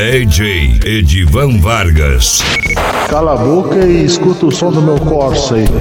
DJ Edivan Vargas. Cala a boca e escuta o som do meu Corsa aí.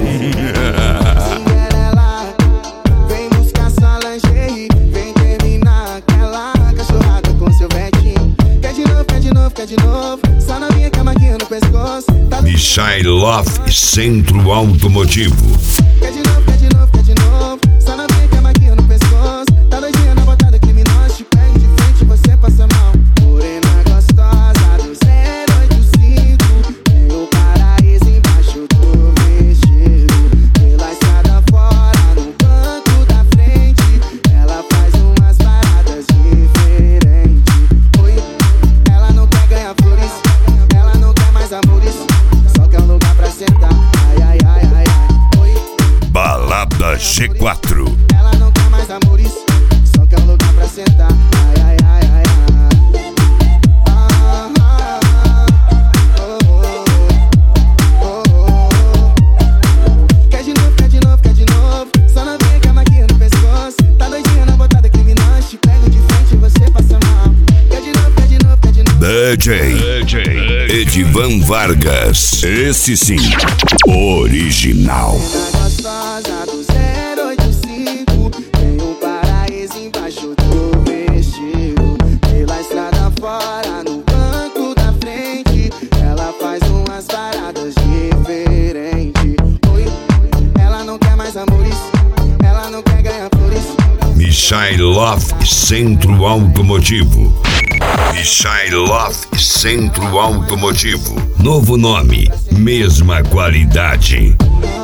Vem buscar sua lingerie, vem terminar aquela cachorrada com seu vetinho. Quer de novo, quer de novo, quer de novo. Só novinha com a marquinha no pescoço. Michailoff Centro Automotivo. Quer de novo, quer de novo, quer de novo. Só novinha com a marquinha no pescoço. Tá doidinha na botada criminosa. Te pego de frente e você passa mal. Morena gostosa do 085. Tem o paraíso embaixo do vestido. Pela estrada fora, no banco da frente. Ela faz umas paradas diferentes. Oi, ela não quer ganhar flores. Ela não quer mais amores. Só quer um lugar pra sentar. Ai, ai, ai, ai, ai. Oi. Balada G4. Ela não quer mais amores, só quer um lugar pra sentar. Ai, ai, ai, ai, ai. Ah, ah, ah. Oh, oh, oh. Quer de novo, quer de novo, quer de novo. Só novinha com a maquinha no pescoço. Tá doidinha na botada criminosa. Te pego de frente e você passa mal. Quer de novo, quer de novo, quer de novo. DJ Edivan Vargas. Esse sim, original. Gostosa do 085. Tem um paraíso embaixo do vestido. Pela estrada fora, no banco da frente. Ela faz umas paradas diferentes. Oi, ela não quer mais amores. Ela não quer ganhar flores. Michailoff Centro Automotivo. Michailoff Centro Automotivo. Novo nome, mesma qualidade.